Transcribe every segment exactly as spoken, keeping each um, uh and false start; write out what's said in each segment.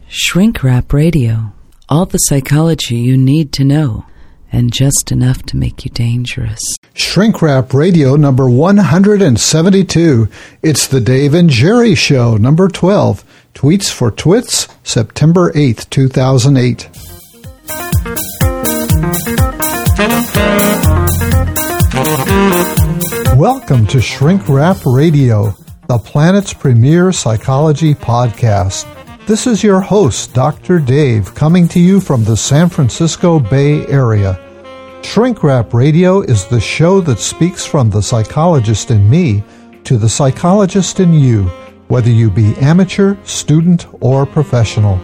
Shrink Wrap Radio. All the psychology you need to know, and just enough to make you dangerous. Shrink Wrap Radio number one hundred seventy-two. It's the Dave and Jerry Show, number twelve. Tweets for Twits, September eighth, two thousand eight. Welcome to Shrink Wrap Radio, the planet's premier psychology podcast. This is your host, Doctor Dave, coming to you from the San Francisco Bay Area. Shrink Wrap Radio is the show that speaks from the psychologist in me to the psychologist in you, whether you be amateur, student, or professional.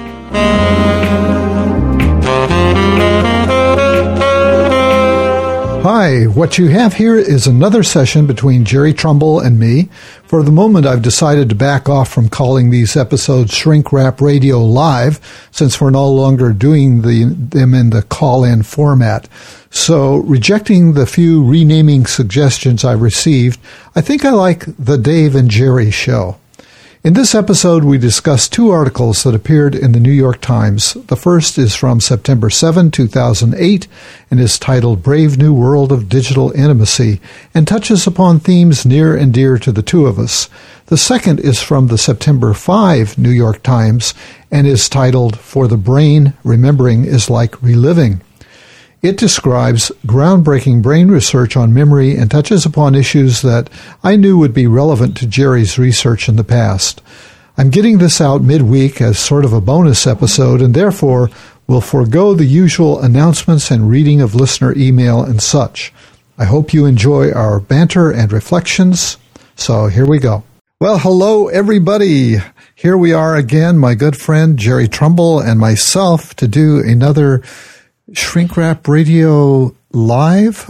Hi, what you have here is another session between Jerry Trumbull and me. For the moment, I've decided to back off from calling these episodes Shrink Wrap Radio Live, since we're no longer doing the, them in the call-in format. So, rejecting the few renaming suggestions I received, I think I like the Dave and Jerry Show. In this episode, we discuss two articles that appeared in the New York Times. The first is from September seventh, two thousand eight, and is titled Brave New World of Digital Intimacy, and touches upon themes near and dear to the two of us. The second is from the September fifth New York Times, and is titled For the Brain, Remembering is Like Reliving. It describes groundbreaking brain research on memory and touches upon issues that I knew would be relevant to Jerry's research in the past. I'm getting this out midweek as sort of a bonus episode, and therefore will forego the usual announcements and reading of listener email and such. I hope you enjoy our banter and reflections. So here we go. Well, hello, everybody. Here we are again, my good friend Jerry Trumbull and myself, to do another Shrink Wrap Radio Live.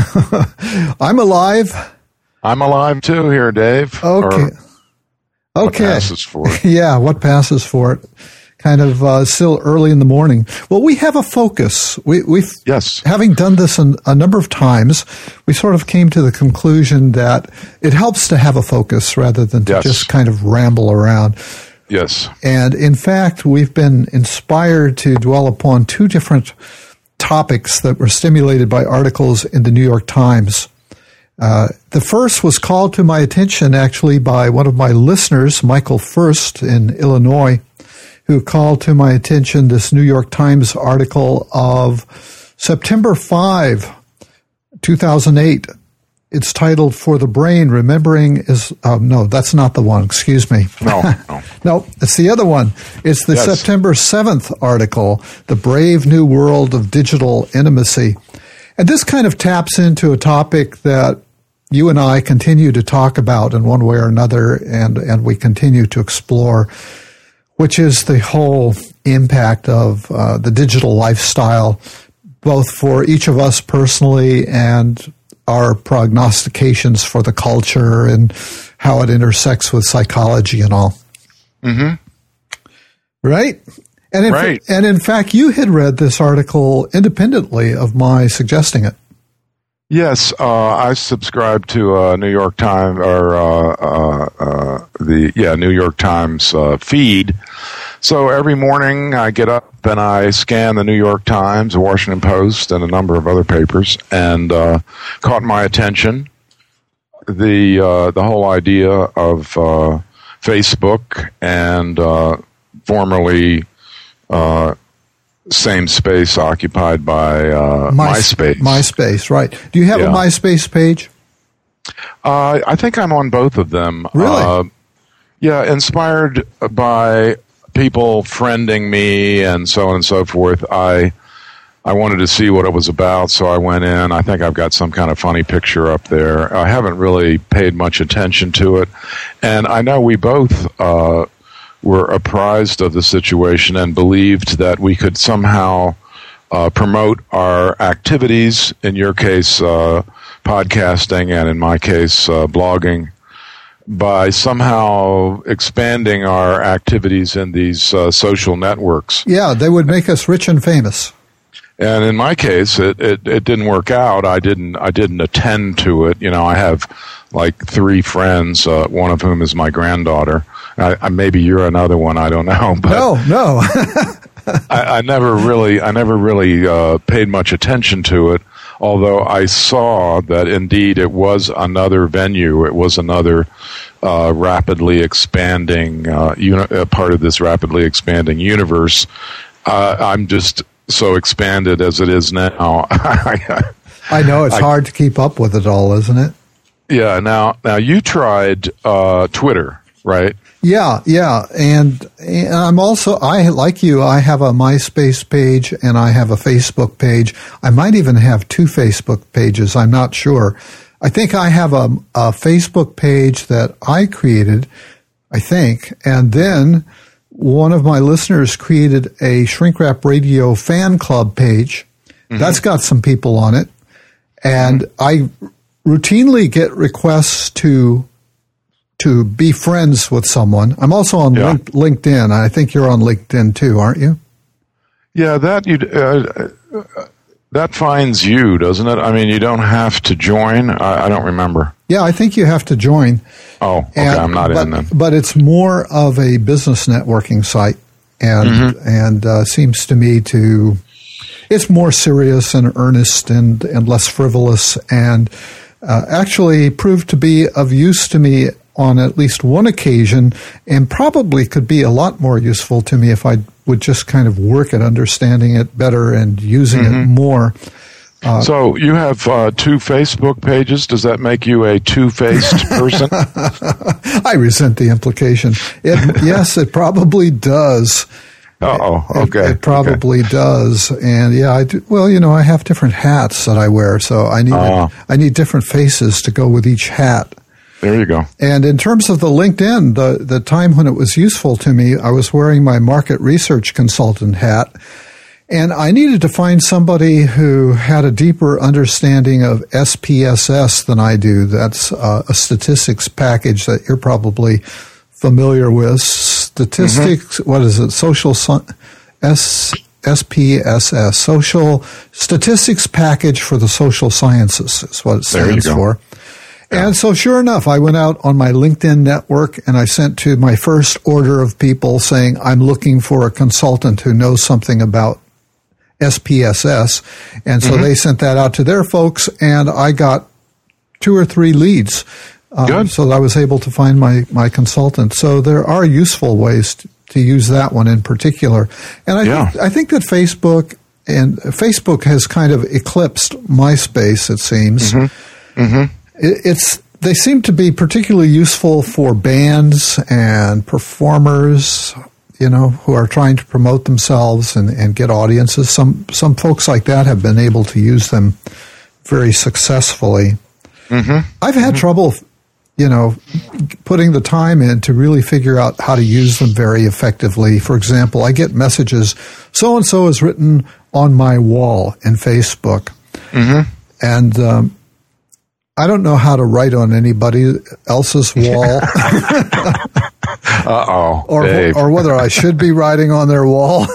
I'm alive. I'm alive too here, Dave. Okay. Or okay. What passes for it. Yeah, what passes for it. Kind of uh, still early in the morning. Well, we have a focus. We, we've, yes. Having done this an, a number of times, we sort of came to the conclusion that it helps to have a focus rather than to yes. just kind of ramble around. Yes. And in fact, we've been inspired to dwell upon two different topics that were stimulated by articles in the New York Times. Uh, the first was called to my attention actually by one of my listeners, Michael First in Illinois, who called to my attention this New York Times article of September fifth, two thousand eight. It's titled For the Brain, Remembering is, uh, no, that's not the one, excuse me. No, no. No, it's the other one. It's the yes. September seventh article, The Brave New World of Digital Intimacy. And this kind of taps into a topic that you and I continue to talk about in one way or another, and, and we continue to explore, which is the whole impact of uh, the digital lifestyle, both for each of us personally and our prognostications for the culture and how it intersects with psychology and all. Mm-hmm. Right? And in, right. Fa- and in fact, you had read this article independently of my suggesting it. Yes, uh, I subscribe to uh, New York Times or uh, uh, uh, the yeah New York Times uh, feed. So every morning I get up and I scan the New York Times, the Washington Post, and a number of other papers, and uh, caught my attention the uh, the whole idea of uh, Facebook and uh, formerly uh, same space occupied by uh, My, MySpace. MySpace, right. Do you have yeah. a MySpace page? Uh, I think I'm on both of them. Really? Uh, yeah, inspired by people friending me and so on and so forth. I I wanted to see what it was about, so I went in. I think I've got some kind of funny picture up there. I haven't really paid much attention to it. And I know we both uh, were apprised of the situation and believed that we could somehow uh, promote our activities, in your case, uh, podcasting, and in my case, uh, blogging, by somehow expanding our activities in these uh, social networks. Yeah, they would make us rich and famous. And in my case, it, it, it didn't work out. I didn't I didn't attend to it. You know, I have like three friends, uh, one of whom is my granddaughter, I, I, maybe you're another one. I don't know. But no, no. I, I never really, I never really uh, paid much attention to it. Although I saw that indeed it was another venue. It was another uh, rapidly expanding uh, uni- uh, part of this rapidly expanding universe. Uh, I'm just so expanded as it is now. I know it's I, hard to keep up with it all, isn't it? Yeah. Now, now you tried uh, Twitter, right? Yeah, yeah, and, and I'm also, I like you, I have a MySpace page and I have a Facebook page. I might even have two Facebook pages, I'm not sure. I think I have a, a Facebook page that I created, I think, and then one of my listeners created a Shrink Rap Radio fan club page. Mm-hmm. That's got some people on it, and mm-hmm. I routinely get requests to to be friends with someone. I'm also on yeah. link, LinkedIn. I think you're on LinkedIn too, aren't you? Yeah, that you uh, that finds you, doesn't it? I mean, you don't have to join. I, I don't remember. Yeah, I think you have to join. Oh, okay. And, I'm not but, in then. But it's more of a business networking site, and mm-hmm. and uh, seems to me to it's more serious and earnest and and less frivolous, and uh, actually proved to be of use to me on at least one occasion, and probably could be a lot more useful to me if I would just kind of work at understanding it better and using mm-hmm. it more. Uh, so you have uh, two Facebook pages. Does that make you a two-faced person? I resent the implication. It, yes, it probably does. Uh-oh, okay. It, it probably okay. does. And yeah, I do, well, you know, I have different hats that I wear, so I need uh, I need different faces to go with each hat. There you go. And in terms of the LinkedIn, the, the time when it was useful to me, I was wearing my market research consultant hat, and I needed to find somebody who had a deeper understanding of S P S S than I do. That's uh, a statistics package that you're probably familiar with. Statistics, mm-hmm. what is it? Social S S P S S, Social Statistics Package for the Social Sciences is what it stands for. And so sure enough, I went out on my LinkedIn network and I sent to my first order of people saying, I'm looking for a consultant who knows something about S P S S. And so mm-hmm. they sent that out to their folks, and I got two or three leads. Um, Good. So I was able to find my, my consultant. So there are useful ways to, to use that one in particular. And I, yeah. think, I think that Facebook and Facebook has kind of eclipsed MySpace, it seems. Mm-hmm. Mm-hmm. It's they seem to be particularly useful for bands and performers, you know, who are trying to promote themselves and, and get audiences. Some some folks like that have been able to use them very successfully. Mm-hmm. I've had mm-hmm. trouble, you know, putting the time in to really figure out how to use them very effectively. For example, I get messages, so-and-so is written on my wall in Facebook. Mm-hmm. And um I don't know how to write on anybody else's wall. Uh-oh, or, Dave. or whether I should be writing on their wall.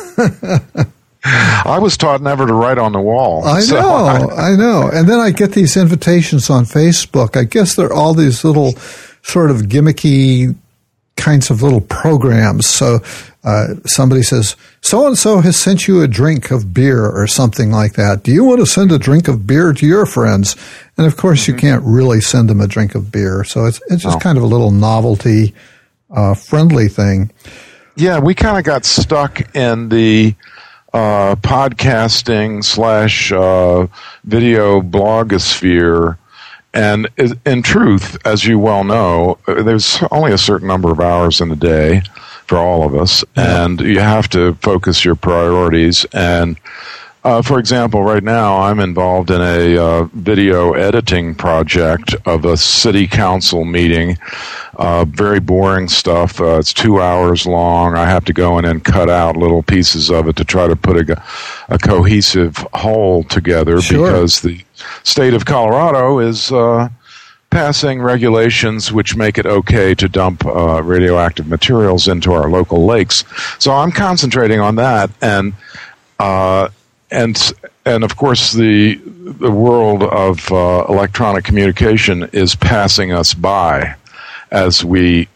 I was taught never to write on the wall. I so know, I, I know. And then I get these invitations on Facebook. I guess they're all these little sort of gimmicky kinds of little programs. So uh, somebody says, so-and-so has sent you a drink of beer or something like that. Do you want to send a drink of beer to your friends? And, of course, mm-hmm. you can't really send them a drink of beer. So it's it's just oh. kind of a little novelty, uh, friendly thing. Yeah, we kind of got stuck in the uh, podcasting slash uh, video blogosphere. And in truth, as you well know, there's only a certain number of hours in the day for all of us, yeah. and you have to focus your priorities. And uh, for example, right now I'm involved in a uh, video editing project of a city council meeting. Uh, very boring stuff. Uh, it's two hours long. I have to go in and cut out little pieces of it to try to put a, a cohesive whole together, sure. because the state of Colorado is uh, passing regulations which make it okay to dump uh, radioactive materials into our local lakes. So I'm concentrating on that, and uh, and and of course the the world of uh, electronic communication is passing us by as we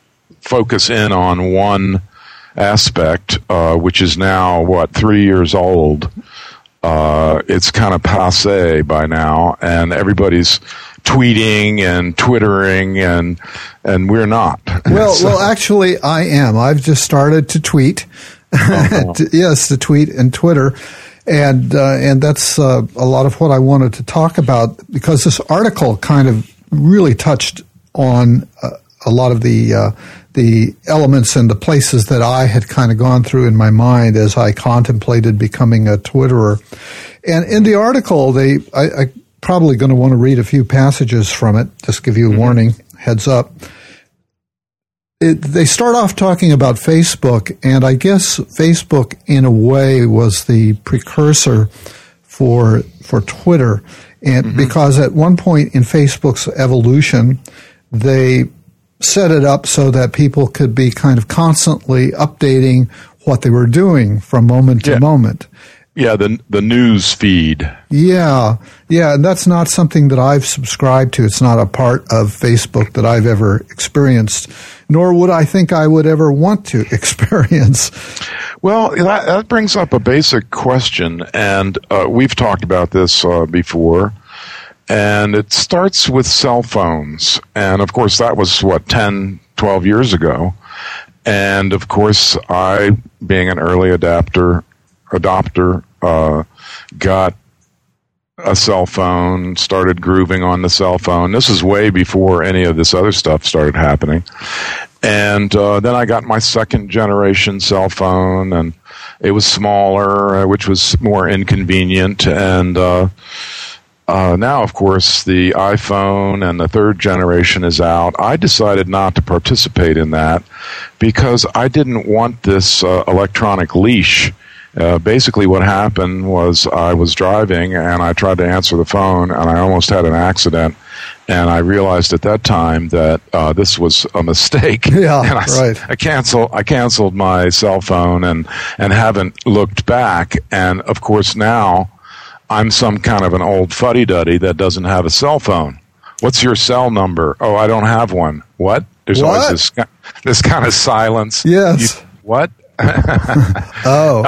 focus in on one aspect, uh, which is now, what, three years old. Uh, it's kind of passé by now, and everybody's tweeting and twittering, and and we're not. Well, so. well, actually, I am. I've just started to tweet. Uh-huh. Yes, to tweet and Twitter. And uh, and that's uh, a lot of what I wanted to talk about, because this article kind of really touched on uh, a lot of the uh, the elements and the places that I had kind of gone through in my mind as I contemplated becoming a Twitterer. And in the article, they I, I probably going to want to read a few passages from it. Just give you a mm-hmm. warning, heads up. It, they start off talking about Facebook, and I guess Facebook, in a way, was the precursor for for Twitter, and mm-hmm. because at one point in Facebook's evolution, they set it up so that people could be kind of constantly updating what they were doing from moment yeah. to moment. Yeah, the the news feed. Yeah, yeah, and that's not something that I've subscribed to. It's not a part of Facebook that I've ever experienced, nor would I think I would ever want to experience. Well, that, that brings up a basic question, and uh, we've talked about this uh, before, and it starts with cell phones. And, of course, that was, what, ten, twelve years ago. And, of course, I, being an early adapter, adopter, uh, got a cell phone, started grooving on the cell phone. This is way before any of this other stuff started happening. And uh, then I got my second generation cell phone, and it was smaller, uh, which was more inconvenient. And uh, uh, now, of course, the iPhone and the third generation is out. I decided not to participate in that because I didn't want this uh, electronic leash. Uh, basically what happened was I was driving and I tried to answer the phone and I almost had an accident, and I realized at that time that uh, this was a mistake. Yeah, and I, right. I canceled. I canceled my cell phone and and haven't looked back. And of course now I'm some kind of an old fuddy-duddy that doesn't have a cell phone. What's your cell number? Oh, I don't have one. What? There's what? always this this kind of silence. Yes. You, what? oh,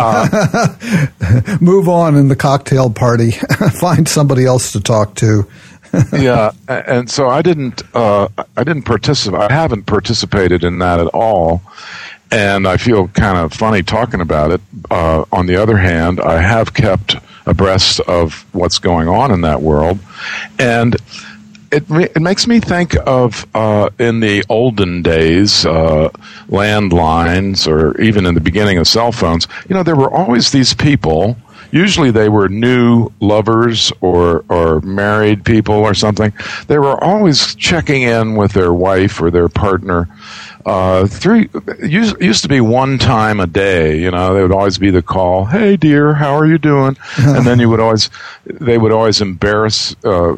uh, move on in the cocktail party. Find somebody else to talk to. Yeah, and so I didn't. Uh, I didn't participate. I haven't participated in that at all, and I feel kind of funny talking about it. Uh, on the other hand, I have kept abreast of what's going on in that world, and It it makes me think of uh, in the olden days, uh, landlines, or even in the beginning of cell phones. You know, there were always these people. Usually, they were new lovers or or married people or something. They were always checking in with their wife or their partner. Uh, three used, used to be one time a day. You know, there would always be the call. Hey, dear, how are you doing? And then you would always they would always embarrass. Uh,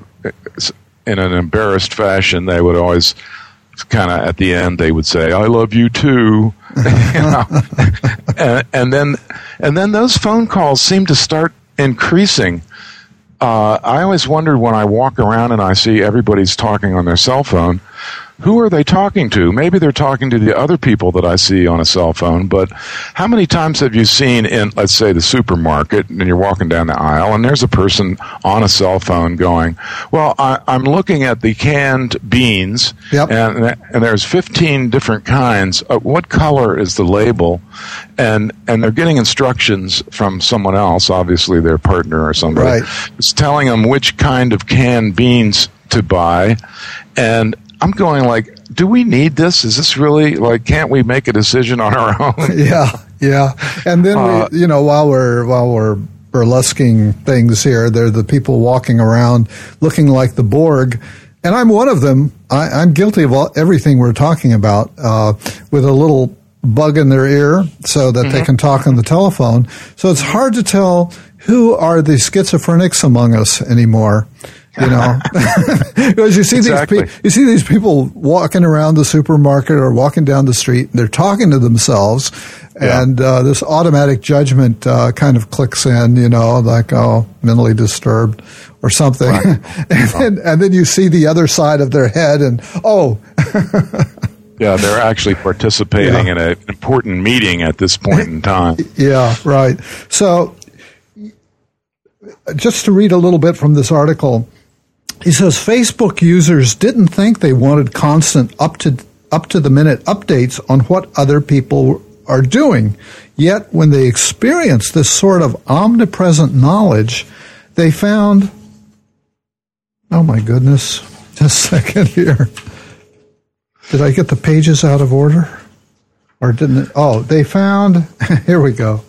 In an embarrassed fashion, they would always kind of at the end they would say, "I love you too," you know? and, and then and then those phone calls seem to start increasing. Uh, I always wondered when I walk around and I see everybody's talking on their cell phone. Who are they talking to? Maybe they're talking to the other people that I see on a cell phone, but how many times have you seen in, let's say, the supermarket, and you're walking down the aisle, and there's a person on a cell phone going, well, I, I'm looking at the canned beans, yep. and, and there's fifteen different kinds. Uh, what color is the label? And and they're getting instructions from someone else, obviously their partner or somebody. Right. It's telling them which kind of canned beans to buy, and I'm going like, do we need this? Is this really, like, can't we make a decision on our own? Yeah, yeah. And then, uh, we, you know, while we're while we're burlesquing things here, there are the people walking around looking like the Borg, and I'm one of them. I, I'm guilty of all, everything we're talking about, uh, with a little bug in their ear so that mm-hmm. they can talk on the telephone. So it's hard to tell who are the schizophrenics among us anymore. You know, because you see exactly. these pe- you see these people walking around the supermarket or walking down the street, and they're talking to themselves, yeah. and uh, this automatic judgment uh, kind of clicks in. You know, like, oh, mentally disturbed or something, right. and, then, and then you see the other side of their head, and oh, Yeah, they're actually participating yeah. in an important meeting at this point in time. Yeah, right. So, just to read a little bit from this article, he says Facebook users didn't think they wanted constant up to up to the minute updates on what other people are doing. Yet, when they experienced this sort of omnipresent knowledge, they found, oh my goodness, just a second here. Did I get the pages out of order? Or didn't it? Oh, they found, here we go.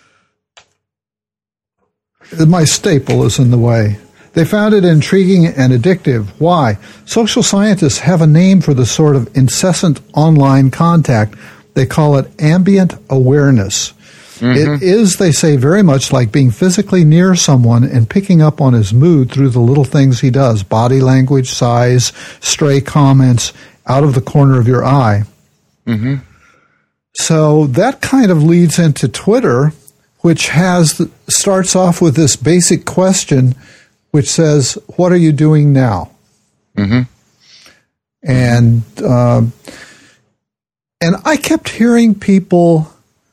My staple is in the way. They found it intriguing and addictive. Why? Social scientists have a name for the sort of incessant online contact. They call it ambient awareness. Mm-hmm. It is, they say, very much like being physically near someone and picking up on his mood through the little things he does, body language, size, stray comments, out of the corner of your eye. Mm-hmm. So that kind of leads into Twitter, which has starts off with this basic question, which says, "What are you doing now?" Mm-hmm. And uh, and I kept hearing people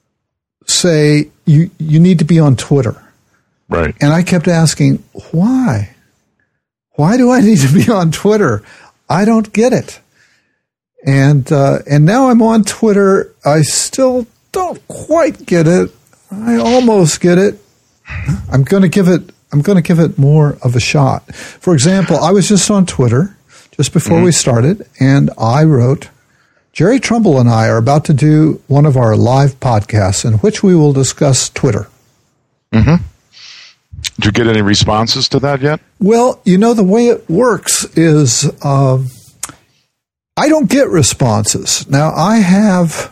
say, "You you need to be on Twitter," right? And I kept asking, "Why? Why do I need to be on Twitter? I don't get it." And uh, and now I'm on Twitter. I still don't quite get it. I almost get it. I'm going to give it. I'm going to give it more of a shot. For example, I was just on Twitter just before mm-hmm. we started, and I wrote, "Jerry Trumbull and I are about to do one of our live podcasts in which we will discuss Twitter." Mm-hmm. Did you get any responses to that yet? Well, you know, the way it works is. Uh, I don't get responses. Now, I have,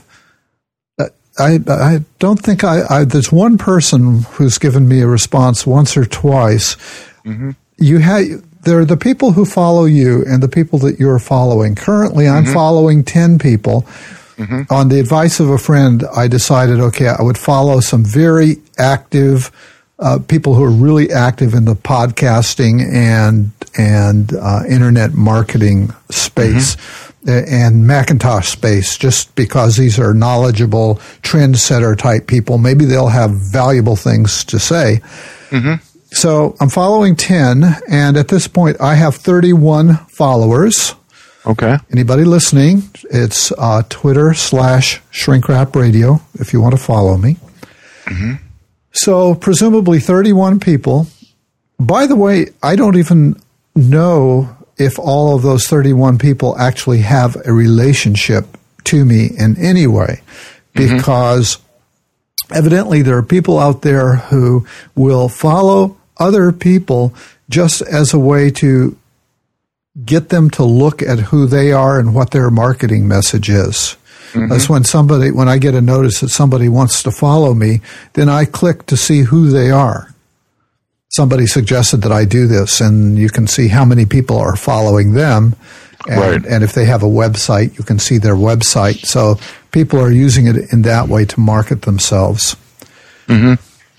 I I don't think I, I there's one person who's given me a response once or twice. Mm-hmm. You have, there are the people who follow you and the people that you're following. Currently, I'm mm-hmm. following ten people. Mm-hmm. On the advice of a friend, I decided, okay, I would follow some very active uh, people who are really active in the podcasting and, and uh, internet marketing space. Mm-hmm. And Macintosh space, just because these are knowledgeable, trendsetter type people. Maybe they'll have valuable things to say. Mm-hmm. So I'm following ten, and at this point I have thirty-one followers. Okay. Anybody listening, it's uh, Twitter slash Shrinkwrap Radio if you want to follow me. Mm-hmm. So presumably thirty-one people. By the way, I don't even know if all of those thirty-one people actually have a relationship to me in any way, because mm-hmm. evidently there are people out there who will follow other people just as a way to get them to look at who they are and what their marketing message is. Mm-hmm. That's when somebody, when I get a notice that somebody wants to follow me, then I click to see who they are. Somebody suggested that I do this, and you can see how many people are following them. And, right. and if they have a website, you can see their website. So people are using it in that way to market themselves. Mm-hmm.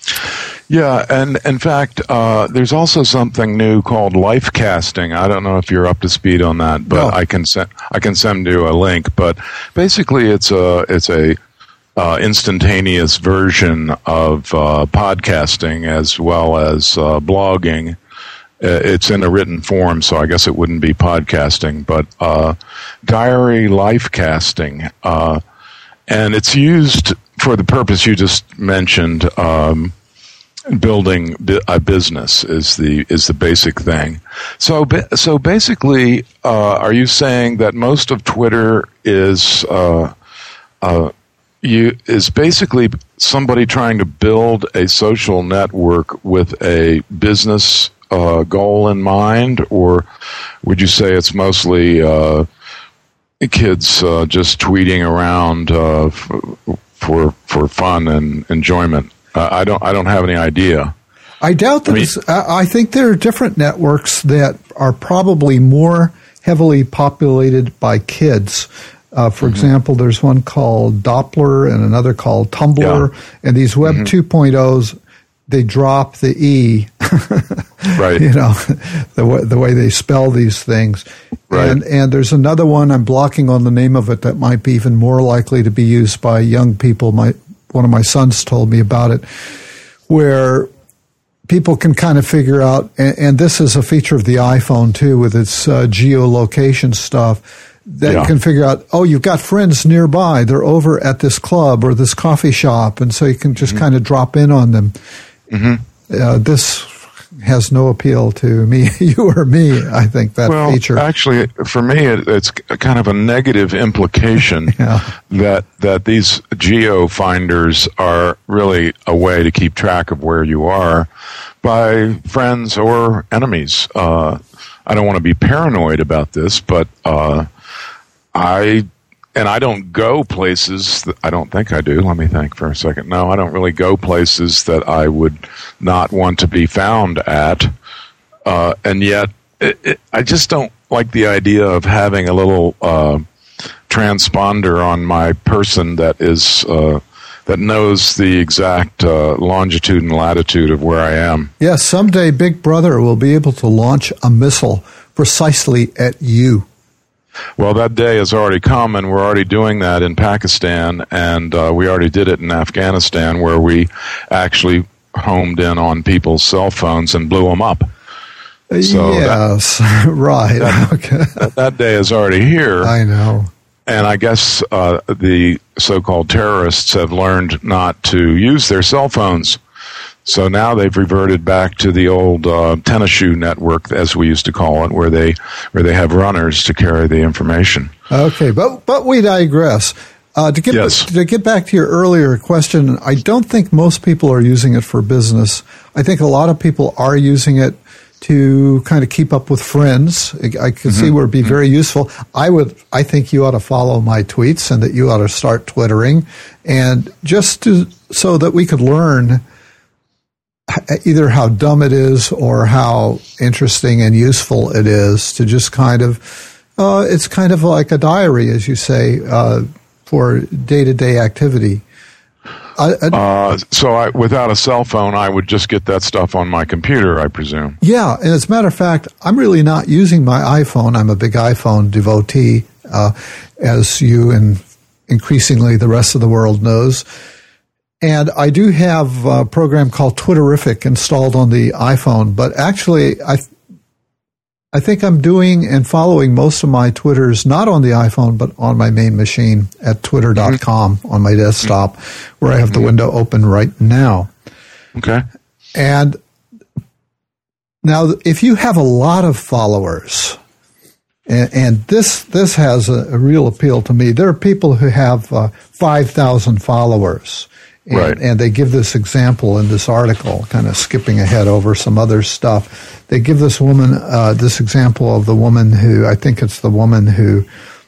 Yeah, and in fact, uh, there's also something new called life casting. I don't know if you're up to speed on that, but no. I can send I can send you a link. But basically, it's a it's a Uh, instantaneous version of uh, podcasting as well as uh, blogging. It's in a written form, so I guess it wouldn't be podcasting, but uh, diary life casting. Uh, and it's used for the purpose you just mentioned. Um, building a business is the is the basic thing. So, so basically, uh, are you saying that most of Twitter is uh, uh, You is basically somebody trying to build a social network with a business uh, goal in mind, or would you say it's mostly uh, kids uh, just tweeting around uh, for for fun and enjoyment? Uh, I don't I don't have any idea. I doubt that. I mean, it's, I think there are different networks that are probably more heavily populated by kids. Uh, for mm-hmm. example, there's one called Doppler and another called Tumblr. Yeah. And these Web mm-hmm. two point ohs, they drop the E Right. You know, the way, the way they spell these things. Right. And, and there's another one, I'm blocking on the name of it, that might be even more likely to be used by young people. My One of my sons told me about it, where people can kind of figure out, and, and this is a feature of the iPhone too, with its uh, geolocation stuff, that yeah. you can figure out, oh, you've got friends nearby. They're over at this club or this coffee shop, and so you can just mm-hmm. kind of drop in on them. Mm-hmm. Uh, this has no appeal to me, you or me, I think, that well, feature. Well, actually, for me, it, it's kind of a negative implication yeah. that that these geo finders are really a way to keep track of where you are by friends or enemies. Uh, I don't want to be paranoid about this, but uh, I... And I don't go places that, I don't think I do. Let me think for a second. No, I don't really go places that I would not want to be found at. Uh, and yet, it, it, I just don't like the idea of having a little uh, transponder on my person that is uh, that knows the exact uh, longitude and latitude of where I am. Yes, someday Big Brother will be able to launch a missile precisely at you. Well, that day has already come, and we're already doing that in Pakistan, and uh, we already did it in Afghanistan, where we actually homed in on people's cell phones and blew them up. So yes, that, right. That, okay. that, that day is already here. I know. And I guess uh, the so-called terrorists have learned not to use their cell phones. So now they've reverted back to the old uh, tennis shoe network, as we used to call it, where they where they have runners to carry the information. Okay, but but we digress. Uh, to get yes. to get back to your earlier question, I don't think most people are using it for business. I think a lot of people are using it to kind of keep up with friends. I can mm-hmm. see where it'd be very useful. I would. I think you ought to follow my tweets, and that you ought to start twittering, and just to, so that we could learn either how dumb it is or how interesting and useful it is, to just kind of, uh, it's kind of like a diary, as you say, uh, for day-to-day activity. I, I, uh, so I, without a cell phone, I would just get that stuff on my computer, I presume. Yeah, and as a matter of fact, I'm really not using my iPhone. I'm a big iPhone devotee, uh, as you and increasingly the rest of the world knows. And I do have a program called Twitterrific installed on the iPhone, but actually I I think I'm doing and following most of my Twitters not on the iPhone, but on my main machine at twitter dot com mm-hmm. on my desktop, where I have the window open right now. Okay. And now, if you have a lot of followers, and, and this this has a, a real appeal to me. There are people who have uh, five thousand followers. And, right. and they give this example in this article, kind of skipping ahead over some other stuff. They give this woman, uh, this example of the woman who, I think it's the woman who,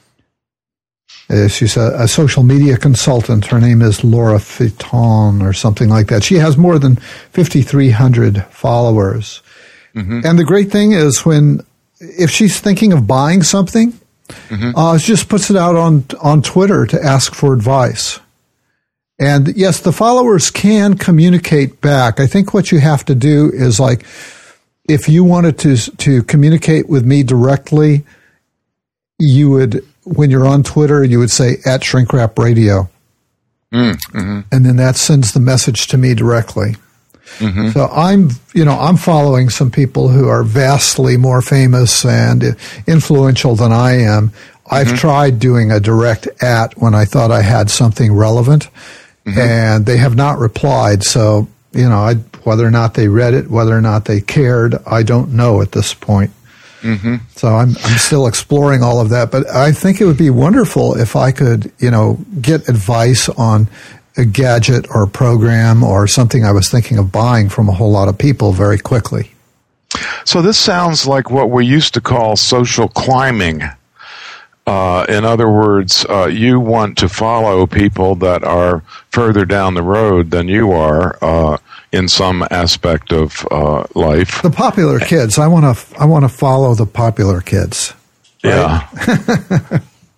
uh, she's a, a social media consultant. Her name is Laura Fiton or something like that. She has more than fifty-three hundred followers. Mm-hmm. And the great thing is when, if she's thinking of buying something, mm-hmm. uh, she just puts it out on, on Twitter to ask for advice. And yes, the followers can communicate back. I think what you have to do is, like, if you wanted to to communicate with me directly, you would, when you're on Twitter, you would say at Shrinkwrap Radio. Mm-hmm. And then that sends the message to me directly. Mm-hmm. So I'm, you know, I'm following some people who are vastly more famous and influential than I am. I've mm-hmm. tried doing a direct at when I thought I had something relevant. Mm-hmm. And they have not replied. So, you know, I, whether or not they read it, whether or not they cared, I don't know at this point. Mm-hmm. So I'm I'm still exploring all of that. But I think it would be wonderful if I could, you know, get advice on a gadget or a program or something I was thinking of buying from a whole lot of people very quickly. So this sounds like what we used to call social climbing. Uh, in other words, uh, you want to follow people that are further down the road than you are uh, in some aspect of uh, life. The popular kids. I want to. I want to follow the popular kids. Right? Yeah.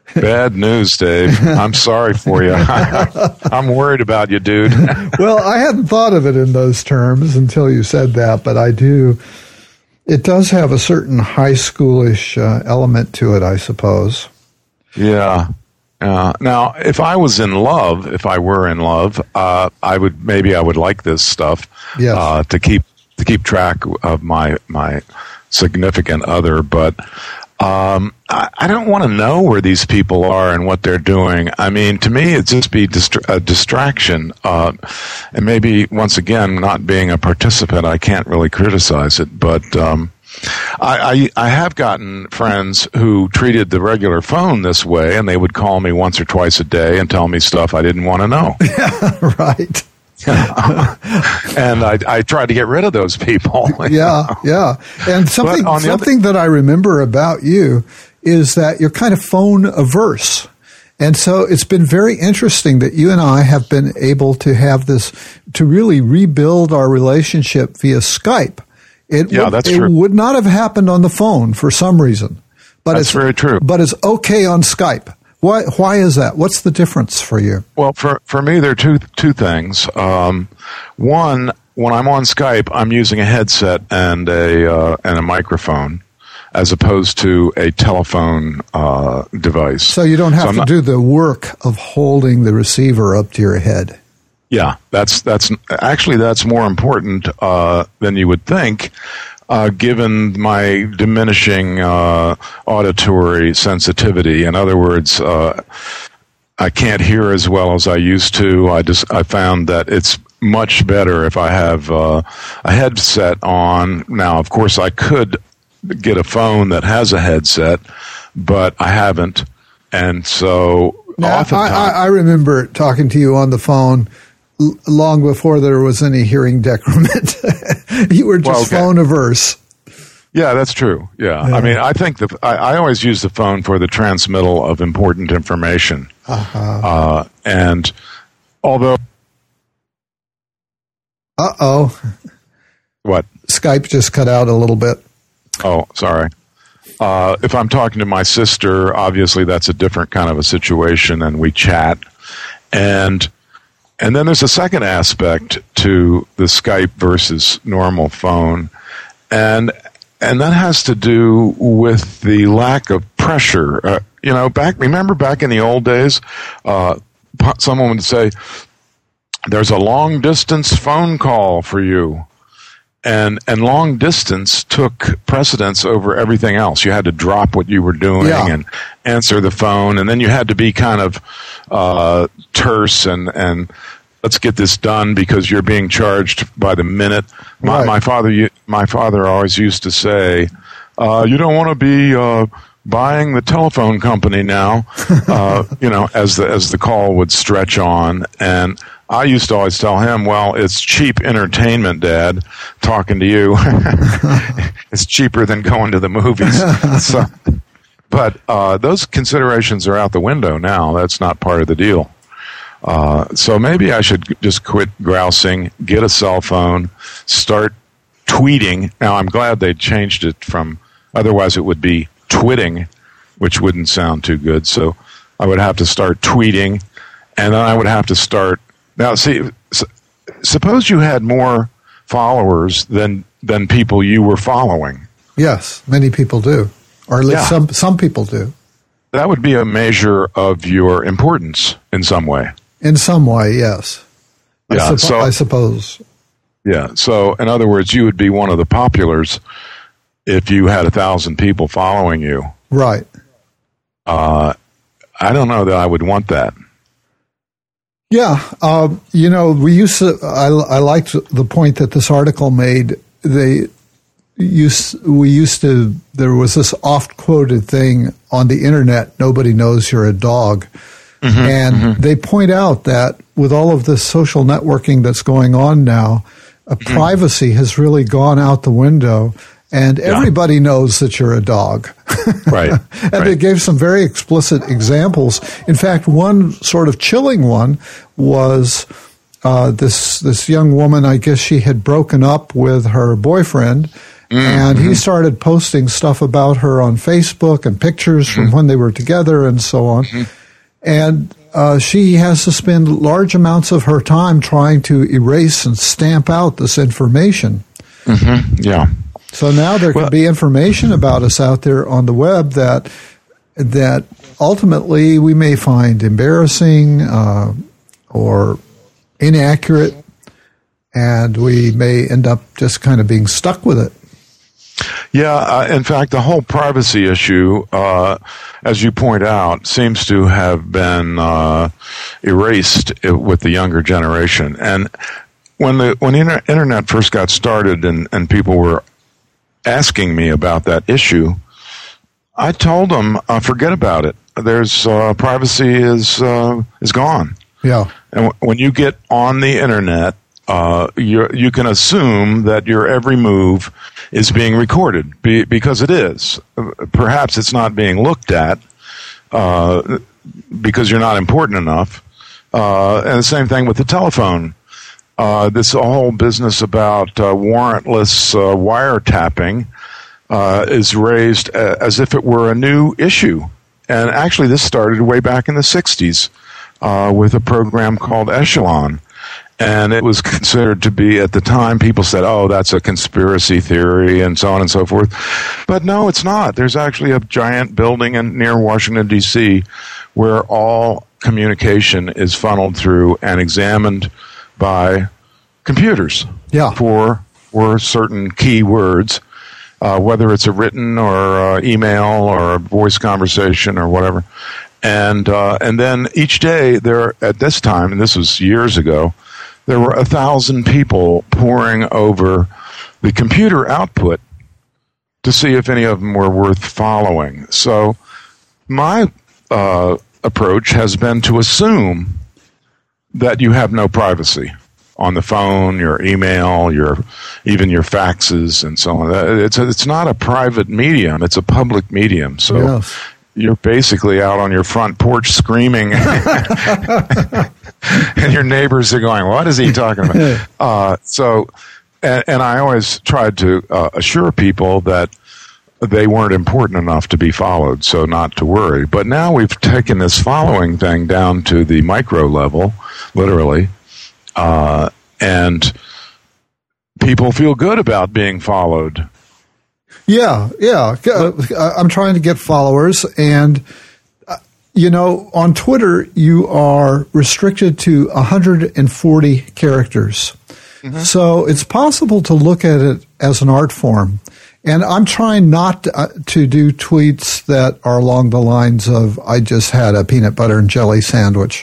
Bad news, Dave. I'm sorry for you. I'm worried about you, dude. Well, I hadn't thought of it in those terms until you said that, but I do. It does have a certain high schoolish uh, element to it, I suppose. Yeah. Uh, now, if I was in love, if I were in love, uh, I would maybe I would like this stuff yes. uh, to keep to keep track of my my significant other, but. Um, I, I don't want to know where these people are and what they're doing. I mean, to me, it'd just be distra- a distraction. Uh, and maybe, once again, not being a participant, I can't really criticize it. But um, I, I, I have gotten friends who treated the regular phone this way, and they would call me once or twice a day and tell me stuff I didn't want to know. Yeah, right. And I, I tried to get rid of those people. Yeah, yeah. And something something other- that I remember about you is that you're kind of phone averse. And so it's been very interesting that you and I have been able to have this, to really rebuild our relationship via Skype. It, yeah, would, that's it true. would not have happened on the phone for some reason. But that's it's very true. But it's okay on Skype. Why? Why is that? What's the difference for you? Well, for for me, there are two two things. Um, one, when I'm on Skype, I'm using a headset and a uh, and a microphone, as opposed to a telephone uh, device. So you don't have so to not, do the work of holding the receiver up to your head. Yeah, that's that's actually that's more important uh, than you would think. Uh, given my diminishing uh, auditory sensitivity, in other words, uh, I can't hear as well as I used to. I just I found that it's much better if I have uh, a headset on. Now, of course, I could get a phone that has a headset, but I haven't, and so now, oftentimes I, I, I remember talking to you on the phone long before there was any hearing decrement. You were just well, okay. phone averse. Yeah, that's true. Yeah. yeah. I mean, I think the I, I always use the phone for the transmittal of important information. Uh-huh. Uh, and although... Uh-oh. What? Skype just cut out a little bit. Oh, sorry. Uh, if I'm talking to my sister, obviously that's a different kind of a situation, and we chat. And... And then there's a second aspect to the Skype versus normal phone, and and that has to do with the lack of pressure. Uh, you know, back remember back in the old days, uh, someone would say, "There's a long distance phone call for you," and and long distance took precedence over everything else. You had to drop what you were doing yeah. and answer the phone, and then you had to be kind of uh, terse and and let's get this done because you're being charged by the minute. My, right. my father, my father always used to say, uh, "You don't want to be uh, buying the telephone company now," uh, you know, as the as the call would stretch on. And I used to always tell him, "Well, it's cheap entertainment, Dad. Talking to you, it's cheaper than going to the movies." So, but uh, those considerations are out the window now. That's not part of the deal. Uh, so maybe I should just quit grousing, get a cell phone, start tweeting. Now, I'm glad they changed it from, otherwise it would be twitting, which wouldn't sound too good. So I would have to start tweeting, and then I would have to start. Now, see, suppose you had more followers than than people you were following. Yes, many people do, or at least Yeah. some some people do. That would be a measure of your importance in some way. In some way, yes. I Yeah, suppo- so- I suppose. Yeah. So, in other words, you would be one of the populars if you had a thousand people following you. Right. Uh, I don't know that I would want that. Yeah. Um, you know, we used to, I, I liked the point that this article made. They used, we used to, there was this oft quoted thing on the internet, nobody knows you're a dog. Mm-hmm, and mm-hmm. they point out that with all of this social networking that's going on now, uh, mm-hmm. privacy has really gone out the window, and yeah. everybody knows that you're a dog. Right. And right. they gave some very explicit examples. In fact, one sort of chilling one was uh, this this young woman, I guess she had broken up with her boyfriend, Mm-hmm. And he started posting stuff about her on Facebook and pictures mm-hmm. from when they were together and so on. Mm-hmm. And uh, she has to spend large amounts of her time trying to erase and stamp out this information. Mm-hmm. Yeah. So now there well, could be information about us out there on the web that that ultimately we may find embarrassing uh, or inaccurate, and we may end up just kind of being stuck with it. Yeah, uh, in fact, the whole privacy issue, uh, as you point out, seems to have been uh, erased with the younger generation. And when the when the inter- internet first got started and, and people were asking me about that issue, I told them, uh, forget about it. There's uh, privacy is uh, is gone. Yeah, and w- when you get on the internet, uh, you you can assume that your every move is being recorded be, because it is. Perhaps it's not being looked at uh, because you're not important enough. Uh, and the same thing with the telephone. Uh, this whole business about uh, warrantless uh, wiretapping uh, is raised as if it were a new issue. And actually, this started way back in the sixties uh, with a program called Echelon. And it was considered to be, at the time, people said, oh, that's a conspiracy theory and so on and so forth. But no, it's not. There's actually a giant building in, near Washington, D C, where all communication is funneled through and examined by computers yeah. for, for certain key words, uh, whether it's a written or uh, email or a voice conversation or whatever. And uh, and then each day there, at this time, and this was years ago, there were a thousand people poring over the computer output to see if any of them were worth following. So my uh, approach has been to assume that you have no privacy on the phone, your email, your even your faxes, and so on. It's a, it's not a private medium; it's a public medium. So yes. You're basically out on your front porch screaming. And your neighbors are going, what is he talking about? Uh, so, and, and I always tried to uh, assure people that they weren't important enough to be followed, so not to worry. But now we've taken this following thing down to the micro level, literally, uh, and people feel good about being followed. Yeah, yeah. I'm trying to get followers, and you know, on Twitter, you are restricted to one hundred forty characters. Mm-hmm. So it's possible to look at it as an art form. And I'm trying not to, uh, to do tweets that are along the lines of, I just had a peanut butter and jelly sandwich.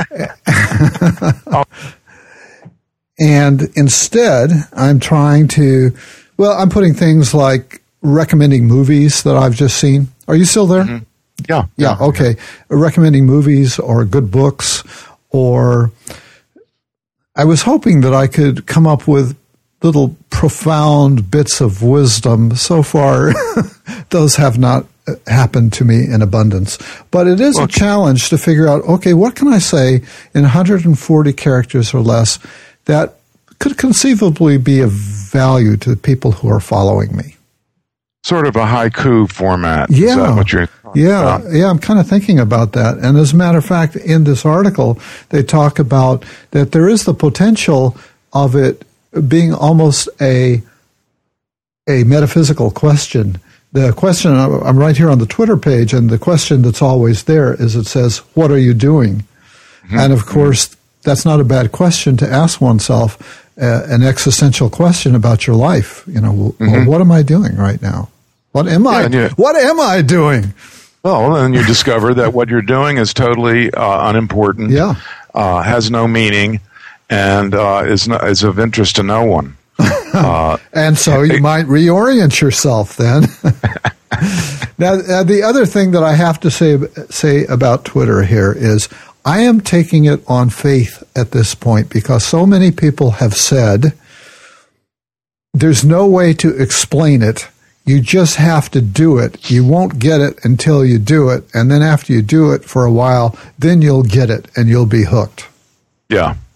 oh. And instead, I'm trying to, well, I'm putting things like recommending movies that I've just seen. Are you still there? Mm-hmm. Yeah. Yeah, okay. Recommending movies or good books, or I was hoping that I could come up with little profound bits of wisdom. So far, those have not happened to me in abundance. But it is well, a challenge to figure out, okay, what can I say in one hundred forty characters or less that could conceivably be of value to the people who are following me? Sort of a haiku format. Yeah. Is that what you're yeah. about? Yeah. I'm kind of thinking about that. And as a matter of fact, in this article, they talk about that there is the potential of it being almost a, a metaphysical question. The question, I'm right here on the Twitter page, and the question that's always there is it says, what are you doing? Mm-hmm. And of course, that's not a bad question to ask oneself. Uh, an existential question about your life. You know, mm-hmm. well, what am I doing right now? What am I? Yeah, what am I doing? Well, then you discover that what you're doing is totally uh, unimportant. Yeah, uh, has no meaning, and uh, is no, is of interest to no one. Uh, and so you might reorient yourself then. now, uh, the other thing that I have to say say about Twitter here is, I am taking it on faith at this point because so many people have said there's no way to explain it. You just have to do it. You won't get it until you do it. And then after you do it for a while, then you'll get it and you'll be hooked. Yeah,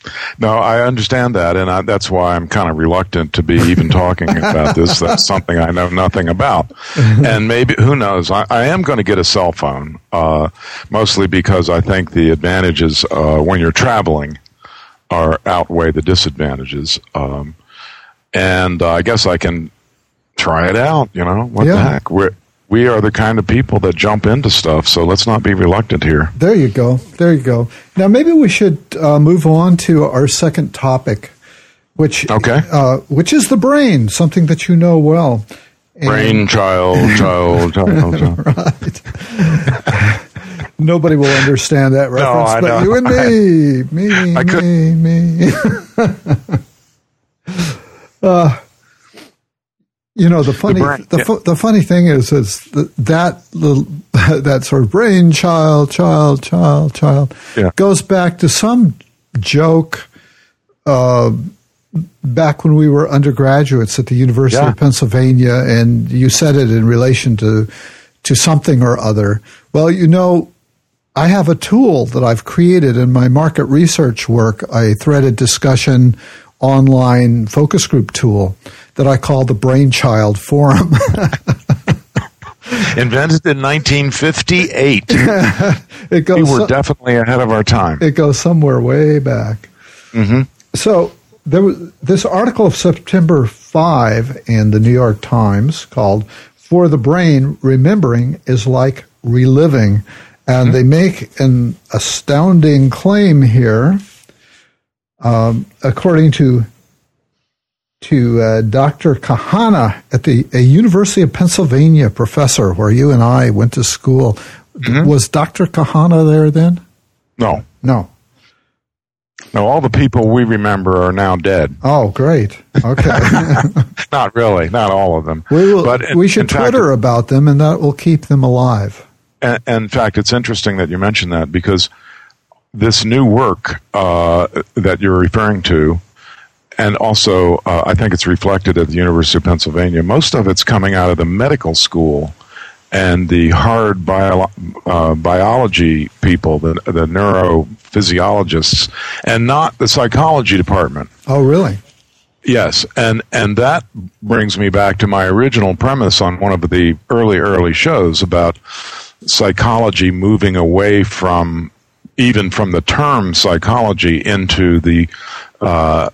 No, I understand that, and I, that's why I'm kind of reluctant to be even talking about this. That's something I know nothing about. And maybe, who knows, I, I am going to get a cell phone, uh, mostly because I think the advantages uh, when you're traveling are outweigh the disadvantages. Um, and uh, I guess I can try it out, you know, what yeah. the heck. We're, we are the kind of people that jump into stuff, so let's not be reluctant here. There you go. There you go. Now, maybe we should uh, move on to our second topic, which okay. uh, which is the brain, something that you know well. And brain, child, child, child, child. Right. Nobody will understand that reference, no, I but know. you and me, me, I me, me. uh, You know, the funny, the, brain, the, yeah. fu- the funny thing is, is that that, little, that sort of brain child, child, child, child yeah. goes back to some joke uh, back when we were undergraduates at the University yeah. of Pennsylvania, and you said it in relation to to something or other. Well, you know, I have a tool that I've created in my market research work, a threaded discussion online focus group tool that I call the Brainchild Forum. Invented in nineteen fifty-eight. It goes we were so, definitely ahead of our time. It goes somewhere way back. Mm-hmm. So there was this article of September fifth in the New York Times called "For the Brain, Remembering is Like Reliving." And mm-hmm. they make an astounding claim here. Um, according to to uh, Doctor Kahana at the a University of Pennsylvania professor, where you and I went to school, mm-hmm. was Doctor Kahana there then? No, no, no. All the people we remember are now dead. Oh, great. Okay, not really, not all of them. We will. But in, we should Twitter fact, about them, and that will keep them alive. And, and in fact, it's interesting that you mentioned that because this new work uh, that you're referring to, and also uh, I think it's reflected at the University of Pennsylvania, most of it's coming out of the medical school and the hard bio- uh, biology people, the, the neurophysiologists, and not the psychology department. Oh, really? Yes, and, and that brings me back to my original premise on one of the early, early shows about psychology moving away from even from the term psychology into the uh,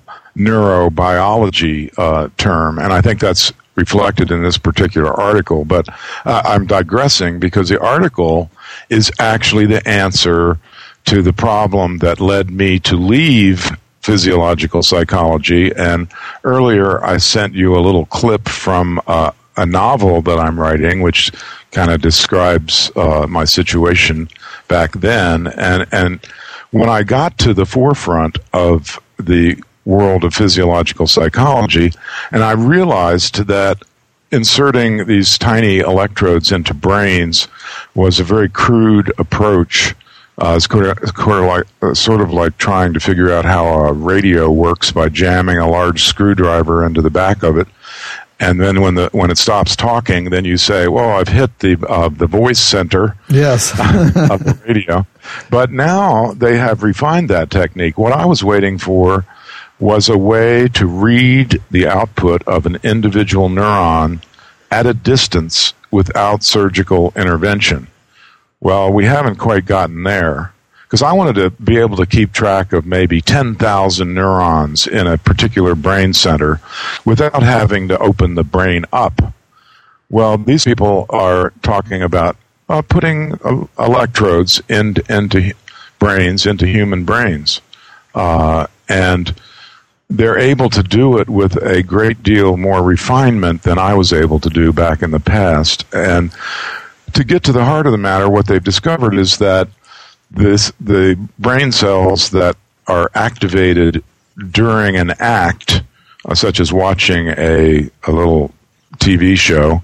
neurobiology uh, term. And I think that's reflected in this particular article. But uh, I'm digressing because the article is actually the answer to the problem that led me to leave physiological psychology. And earlier I sent you a little clip from uh, a novel that I'm writing, which kind of describes uh, my situation back then. And, and when I got to the forefront of the world of physiological psychology, and I realized that inserting these tiny electrodes into brains was a very crude approach. Uh, it's sort of, sort, of like, uh, sort of like trying to figure out how a radio works by jamming a large screwdriver into the back of it. And then when the when it stops talking, then you say, well, I've hit the uh, the voice center yes. of the radio. But now they have refined that technique. What I was waiting for was a way to read the output of an individual neuron at a distance without surgical intervention. Well, we haven't quite gotten there, because I wanted to be able to keep track of maybe ten thousand neurons in a particular brain center without having to open the brain up. Well, these people are talking about uh, putting uh, electrodes into, into brains, into human brains. Uh, and they're able to do it with a great deal more refinement than I was able to do back in the past. And to get to the heart of the matter, what they've discovered is that This, the brain cells that are activated during an act, uh, such as watching a, a little T V show,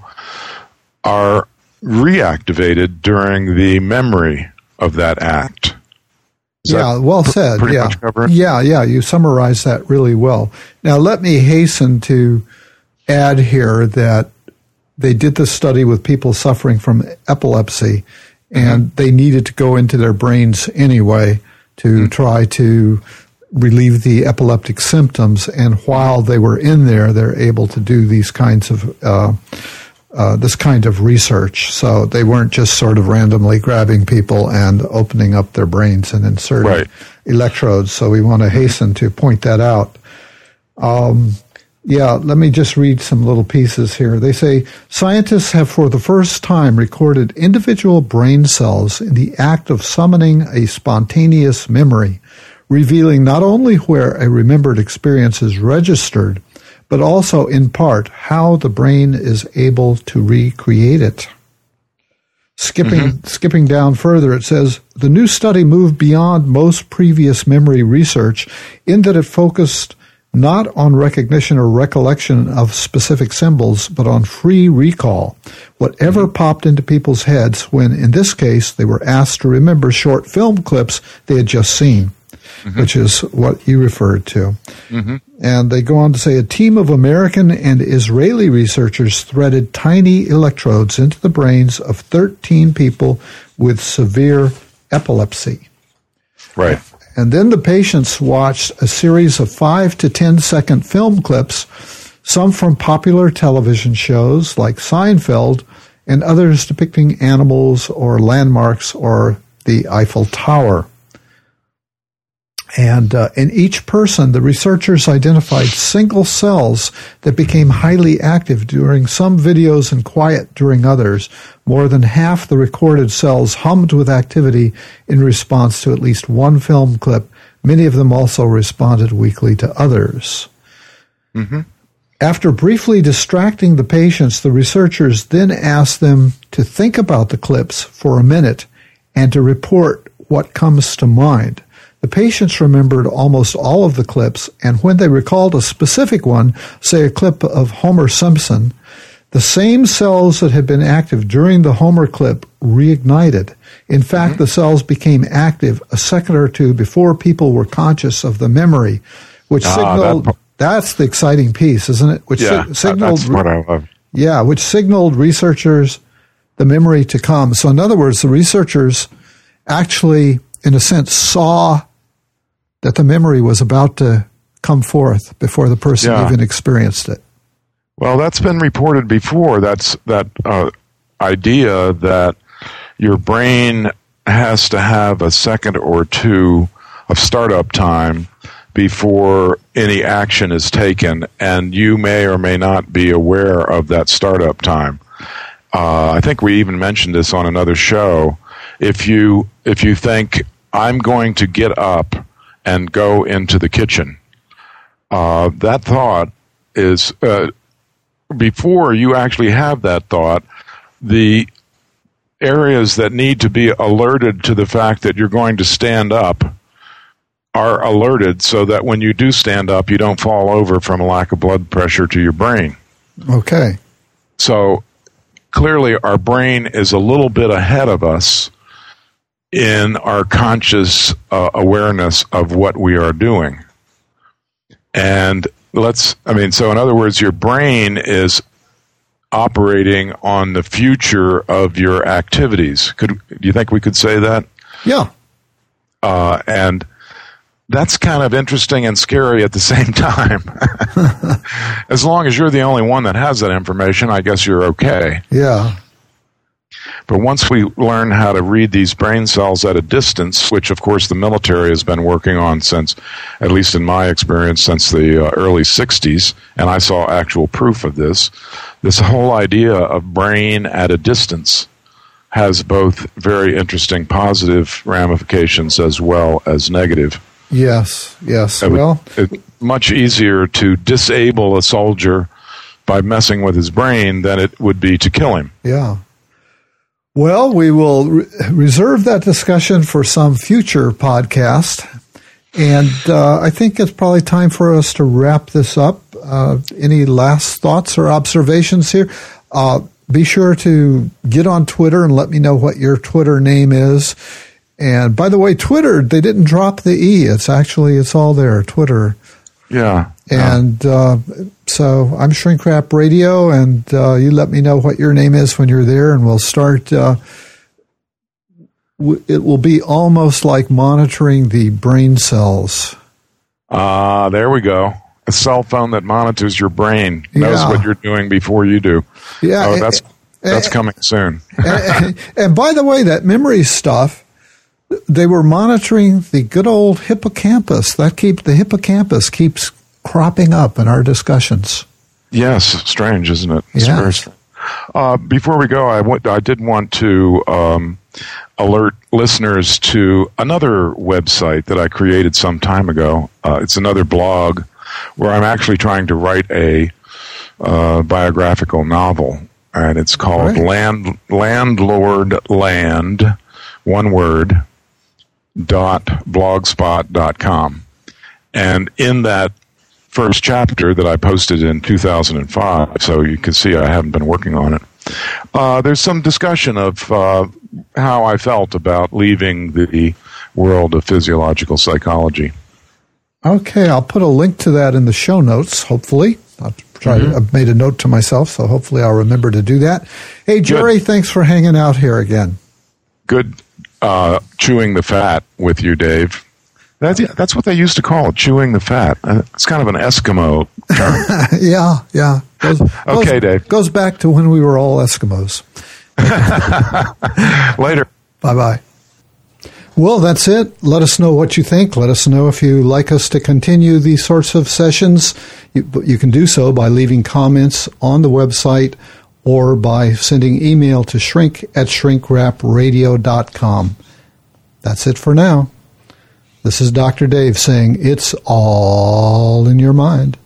are reactivated during the memory of that act. Does yeah, well pr- said. Pretty yeah. much cover it? Yeah, yeah, you summarized that really well. Now, let me hasten to add here that they did this study with people suffering from epilepsy, and they needed to go into their brains anyway to mm-hmm. try to relieve the epileptic symptoms, and while they were in there, they're able to do these kinds of uh, uh, this kind of research. So they weren't just sort of randomly grabbing people and opening up their brains and inserting right. electrodes. So we want to hasten to point that out. Um, yeah, let me just read some little pieces here. They say scientists have for the first time recorded individual brain cells in the act of summoning a spontaneous memory, revealing not only where a remembered experience is registered, but also in part how the brain is able to recreate it. Skipping mm-hmm. skipping down further, it says, the new study moved beyond most previous memory research in that it focused not on recognition or recollection of specific symbols, but on free recall, whatever popped into people's heads when, in this case, they were asked to remember short film clips they had just seen, mm-hmm. which is what you referred to. Mm-hmm. And they go on to say, a team of American and Israeli researchers threaded tiny electrodes into the brains of thirteen people with severe epilepsy. Right. And then the patients watched a series of five to ten second film clips, some from popular television shows like Seinfeld, and others depicting animals or landmarks or the Eiffel Tower. And uh, in each person, the researchers identified single cells that became highly active during some videos and quiet during others. More than half the recorded cells hummed with activity in response to at least one film clip. Many of them also responded weakly to others. Mm-hmm. After briefly distracting the patients, the researchers then asked them to think about the clips for a minute and to report what comes to mind. The patients remembered almost all of the clips, and when they recalled a specific one, say a clip of Homer Simpson, the same cells that had been active during the Homer clip reignited. In fact, mm-hmm. the cells became active a second or two before people were conscious of the memory, which ah, signaled, that, that's the exciting piece, isn't it? Which yeah, si- signaled, that's what I love. Yeah, which signaled researchers the memory to come. So in other words, the researchers actually, in a sense, saw that the memory was about to come forth before the person yeah. even experienced it. Well, that's been reported before. That's that uh, idea that your brain has to have a second or two of startup time before any action is taken, and you may or may not be aware of that startup time. Uh, I think we even mentioned this on another show. If you if you think, I'm going to get up and go into the kitchen, uh, that thought is, uh, before you actually have that thought, the areas that need to be alerted to the fact that you're going to stand up are alerted so that when you do stand up, you don't fall over from a lack of blood pressure to your brain. Okay. So clearly our brain is a little bit ahead of us in our conscious uh, awareness of what we are doing. And let's, I mean, so in other words, your brain is operating on the future of your activities. Could, do you think we could say that? Yeah. Uh, and that's kind of interesting and scary at the same time. As long as you're the only one that has that information, I guess you're okay. Yeah. But once we learn how to read these brain cells at a distance, which of course the military has been working on since, at least in my experience, since the uh, early sixties, and I saw actual proof of this, this whole idea of brain at a distance has both very interesting positive ramifications as well as negative. Yes, yes. It well, would, it's much easier to disable a soldier by messing with his brain than it would be to kill him. Yeah. Well, we will re- reserve that discussion for some future podcast. And uh, I think it's probably time for us to wrap this up. Uh, any last thoughts or observations here? Uh, be sure to get on Twitter and let me know what your Twitter name is. And by the way, Twitter, they didn't drop the E. It's actually, it's all there, Twitter. Yeah. And uh, so I'm Shrink Rap Radio, and uh, you let me know what your name is when you're there, and we'll start. Uh, w- it will be almost like monitoring the brain cells Ah, uh, there we go. A cell phone that monitors your brain, knows yeah. what you're doing before you do. Yeah, oh, that's that's coming soon. and, and by the way, that memory stuff, they were monitoring the good old hippocampus. That keep the hippocampus keeps cropping up in our discussions. Yes, strange, isn't it? It's yes. very strange. Uh, before we go, I, w- I did want to um, alert listeners to another website that I created some time ago. Uh, it's another blog where I'm actually trying to write a uh, biographical novel, and it's called right. Land Landlord Land, one word, dot blogspot dot com. And in that first chapter that I posted in two thousand five, so you can see I haven't been working on it, uh, there's some discussion of uh, how I felt about leaving the world of physiological psychology. Okay, I'll put a link to that in the show notes, hopefully. I'll try mm-hmm. to, I've made a note to myself, so hopefully I'll remember to do that. Hey, Jerry, Good. Thanks for hanging out here again. Good uh, chewing the fat with you, Dave. That's, that's what they used to call it, chewing the fat. Uh, it's kind of an Eskimo term. yeah, yeah. Goes, okay, goes, Dave. Goes back to when we were all Eskimos. Later. Bye-bye. Well, that's it. Let us know what you think. Let us know if you like us to continue these sorts of sessions. You, you can do so by leaving comments on the website or by sending email to shrink at shrinkrapradio dot com. That's it for now. This is Doctor Dave saying it's all in your mind.